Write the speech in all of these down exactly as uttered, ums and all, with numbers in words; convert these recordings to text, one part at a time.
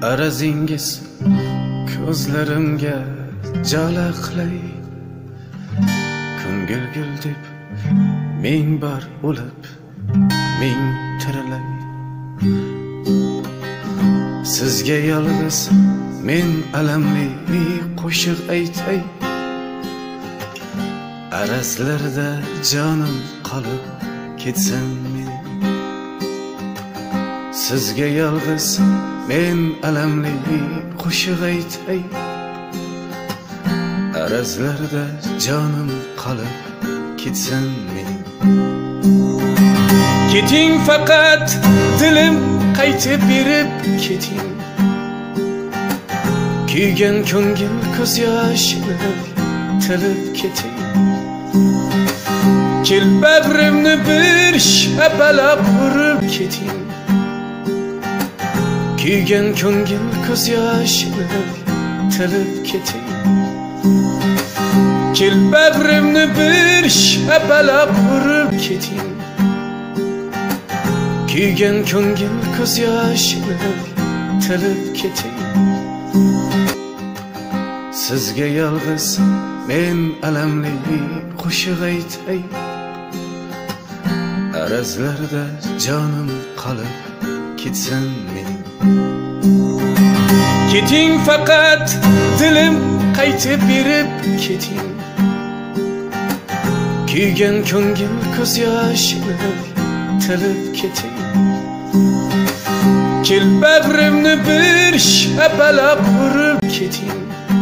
Arazingiz ko'zlarimga jalaqlay, ko'ngil gul deb ming bor o'lib ming tirilay. Sizga yolg'iz men alamli qo'shiq aytay, arazlarda jonim qolib ketsin men. Sizga yolg'iz men alamli qo'shiq aytay, arazlarda jonim qolib ketsin men. Keting faqat dilim qaytib berib keting, kuygan ko'ngil ko'z yoshini tilib keting. Kel bag'rimni bir shapalab urib keting, kuygan ko'ngil ko'z yoshini tilib keting. Kel bag'rimni bir shapalab urib keting, kuygan ko'ngil ko'z yoshini tilib keting. Sizga yolg'iz men alamli qo'shiq aytay, arazlarda jonim qolib ketsin men. Keting faqat dilim qaytib berib keting, kuygan ko'ngil ko'z yoshini tilib keting. Kel bag'rimni bir shapalab urib keting,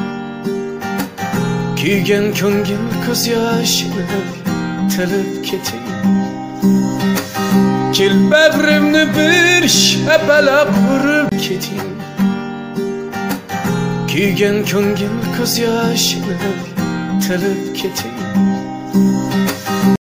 kuygan ko'ngil ko'z yoshini tilib keting. Kel bag'rimni bir shapalab urib keting, kuygan ko'ngil ko'z yoshini tilib keting.